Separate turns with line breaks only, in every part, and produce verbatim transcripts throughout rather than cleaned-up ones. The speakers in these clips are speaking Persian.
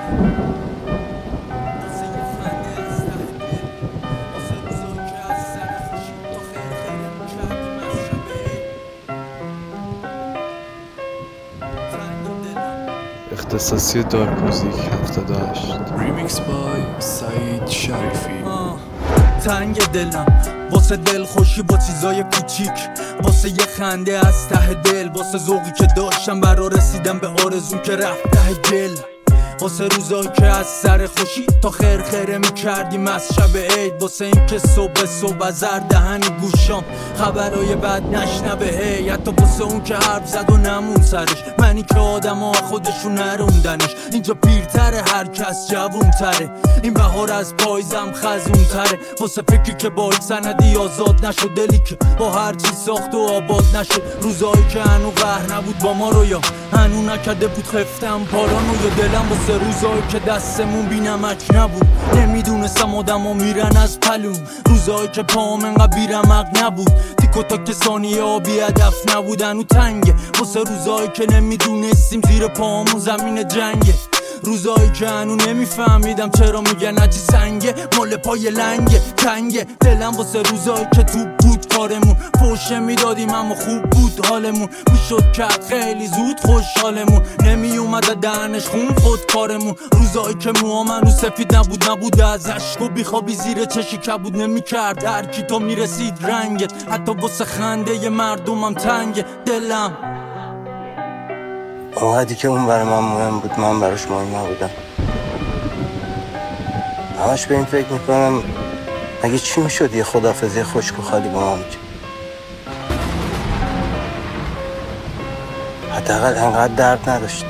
اختصاصی دارک موزیک هفتاد و هشت
ریمیکس بای سعید شریفی.
تنگ دلم واسه دل خوشی با چیزای کوچیک، واسه یه خنده از ته دل، واسه ذوقی که داشتم برا رسیدم به آرزوم که رفت ته گل، واسه روزایی که از سر خوشی تا خیر خیره میکردیم از شب عید، واسه این که صبح صبح از هر دهن گوشام خبرای بد نشنبه هی، حتی واسه اون که حرف زد و نمون سرش، منی که آدم ها خودشون نروندنش، اینجا پیرتره هر کس جوون تره، این بهار از پایزم خزون تره، واسه فکری که با این سندی آزاد نشد، دلی که با هر چی ساخت و آباد نشد، روزایی که هنو قهر نبود با ما رو یا هنو نکرده بود خفتم پارانو، یا دلم واسه روزایی که دستمون بی نمک نبود، نمیدونستم آدم ها میرن از پلوم، روزایی که پام انقدر بی رمق نبود، تیکو تا که ثانیه ها بی هدف نبودن و تنگه، واسه روزایی که نمیدونستیم زیر پامون زمین جنگه، روزایی که هنو نمیفهمیدم چرا میگن عجی سنگه، مال پای لنگه تنگه، دلم واسه روزایی که تو بود کارمون، فوشه میدادیم اما خوب بود حالمون، میشد کرد خیلی زود خوشحالمون، نمی اومده دهنش خون خود کارمون، روزایی که موها منو سفید نبود نبود از عشق و بیخوابی زیر چشی کبود نمیکرد هر کی تو میرسید رنگت، حتی واسه خنده ی مردمم تنگه دلم،
اونقدی که اون برای من مهم بود من براش مهم نبودم، همش به این فکر میکنم اگه چی میشد یه خداحافظی خشک و خالی با ما میکرد، حداقل انقدر درد نداشت.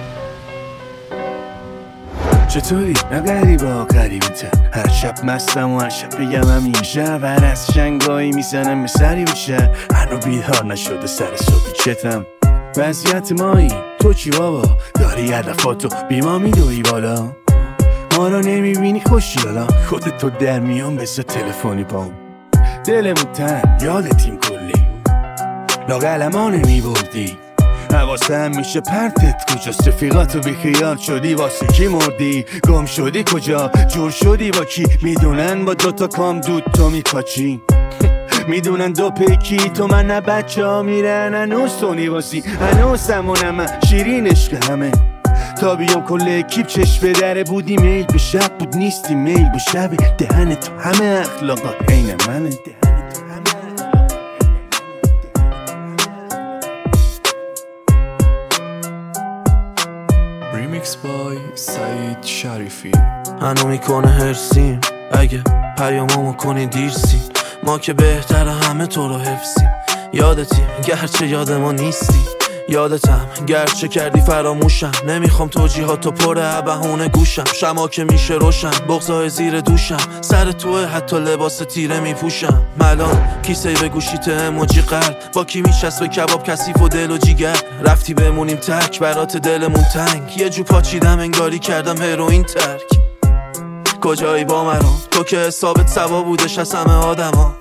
چطوری؟ نه غریبا غریبتم، هر شب مستم و هر شب بگم همین شب، هر از شنگایی میزنم به سری بشه، هنو بیدار نشده سر صبحی چتم، وضعیت مایی تو چی بابا؟ داری هدفاتو بی ما میدوی بالا، ما رو نمیبینی خوشیالا، خودتو در میان بسه تلفنی پام، دلمون تن یادتیم کلی، لاغلما نمیبردی، حواسم میشه پرتت کجاست، رفیقاتو بیخیال شدی واسه کی مردی، گم شدی کجا، جور شدی با کی، میدونن با دوتا کام دود تو میپاچی، میدونن دو پیکی تو من نه بچه ها میرن، هنوز تو نیواسی هنوز سمونم شیرین عشق همه، تا بیام کل اکیب چشم به دره بودی، میل به شب بود نیستی میل به شب، دهن تو همه اخلاقات عین منه، دهن تو همه
ریمیکس بای سعید شریفی.
هنو میکنه هرسیم اگه پیاممو کنی دیرسیم، ما که بهتر همه تو رو حفظیم، یادتیم گرچه یاد ما نیستی، یادتم گرچه کردی فراموشم، نمیخوام توجیهاتو پر بهونه گوشم، شما که میشه روشن بغضای زیر دوشم، سر توه حتی لباس تیره میپوشم، ملان کیسه به گوشیت اموجی قلب، با کی میچسبه کباب کثیف و دل و جیگر، رفتی بمونیم تک برات دلمون تنگ، یه جو پاچیدم انگاری کردم هروئین ترک، کجایی با مرام تو که حسابت سوا بودش از همه آدما،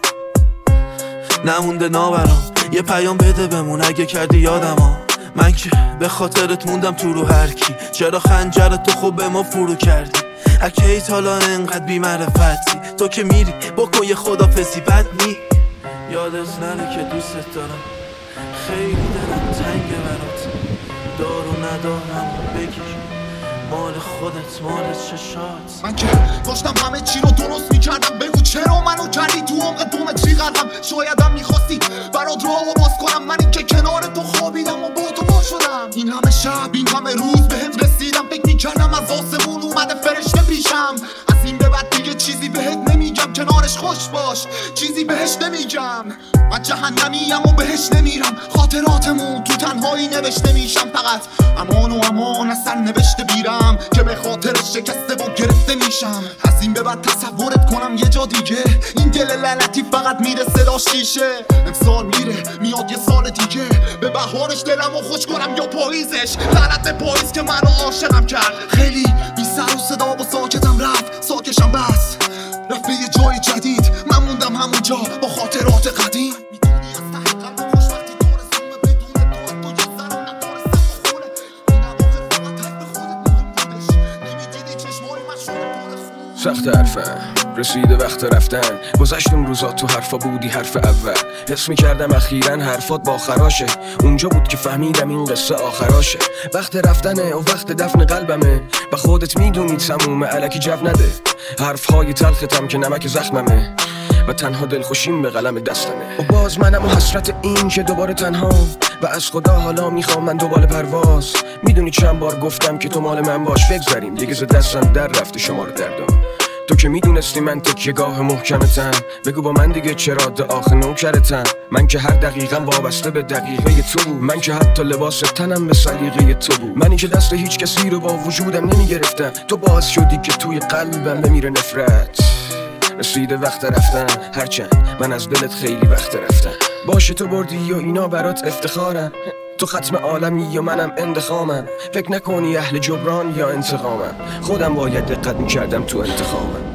نمونده ناورام یه پیام بده بمون اگه کردی یادما، من که به خاطرت موندم تو رو هر کی، چرا خنجرت تو خوب به ما فرو کردی، اکیت حالا انقدر بی معرفتی، تو که میری بکن یه خدافظی بد می، یادت نره که دوست دارم، خیلی دلم تنگه برات، دار و ندارم بگیر مال خودت مال چشات،
من که داشتم همه چی رو درست میکردم، بگو چرا منو کردی تو عمق دومتری قدم، شایدم میخواستی برات راهو باز کنم، من این که کنار تو خوابیدم و با تو با شدم، این همه شب این همه روز بهم رسیدم، فکر میکردم از آسمون اومده فرشته پیشم، از این به بعد دیگه چیزی بهت نمیگم، کنارش خوش باش چیزی بهش نمیگم، من جهنمیم و بهش نمیرم، خاطراتمون تو تنهایی نوشته میشم، فقط امان و امان از سر نوشته بیرم که به خاطرش شکسته و گرفته میشم، از این به بعد تصورت کنم یه جا دیگه، این دل لعنتی فقط میره صدا شیشه، امسال میره میاد یه سال دیگه، به بهارش دلمو خوش کنم یا پاییزش، لعنت پاییز که منو عاشقم کرد، خیلی بی سر و صدا و ساکتم رفت، ساکشم بس رفت به یه جای جدید، من موندم همونجا با خاطرات قدیم، میدونی
سخت حرفم رسیده وقت رفتن. گذشت اون روزا تو حرفا بودی حرف اول. حس میکردم اخیراً حرفات با خراشه. اونجا بود که فهمیدم این قصه آخراشه. وقت رفتنه و وقت دفن قلبمه. و خودت میدونی تموم الکی جو نده. حرفهای تلختم که نمک زخممه و تنها دلخوشیم به قلم دستمه. و باز منم و حسرت این که دوباره تنها و از خدا حالا میخوام من دوباره پرواز. میدونی چند بار گفتم که تو مال من باش بگذریم. دیگه ز دستم در رفته شمار دردم. تو که میدونستی من تکیه‌گاه محکمتم. بگو با من دیگه چرا آخه نوکرتم. من که هر دقیقم وابسته به دقیقه تو بود. من که حتی لباس تنم به سلیقه تو بود. منی که دست هیچ کسی رو با وجودم نمیگرفتم. تو باعث شدی که توی قلبم بمیره نفرت. رسیده وقت رفتن هرچند من از دلت خیلی وقت رفتم. باشه تو بردی و اینا برات افتخارم. تو ختم عالمی یا منم اندخامم. فکر نکنی اهل جبران یا انتقامم. خودم باید دقت میکردم تو انتخامم.